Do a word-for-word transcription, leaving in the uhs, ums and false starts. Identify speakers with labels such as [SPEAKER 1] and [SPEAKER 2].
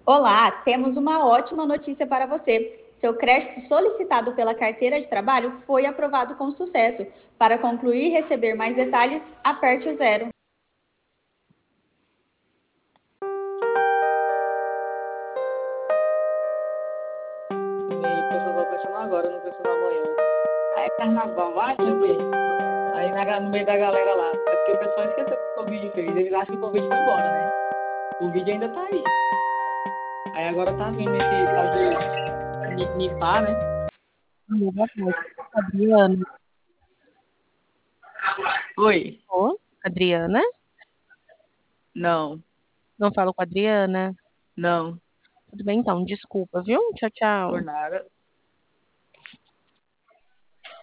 [SPEAKER 1] Olá, temos uma ótima notícia para você. Seu crédito solicitado pela carteira de trabalho foi aprovado com sucesso. Para concluir e receber mais detalhes, aperte o zero.
[SPEAKER 2] E pessoal só pensando agora, não pensando amanhã. Aí é carnaval, vai também. Aí na- no meio da galera lá. É porque o pessoal esqueceu o que o Covid fez. Eles acham que o Covid foi embora, né? O Covid ainda tá aí. Aí agora tá vindo esse tal de ni- nipar, né?
[SPEAKER 3] Alô, boa tarde. Adriana.
[SPEAKER 2] Oi.
[SPEAKER 3] Ô, Adriana?
[SPEAKER 2] Não,
[SPEAKER 3] Não falo com a Adriana?
[SPEAKER 2] não,
[SPEAKER 3] Tudo bem então, desculpa, viu? Tchau,
[SPEAKER 2] por
[SPEAKER 3] tchau.
[SPEAKER 2] nada.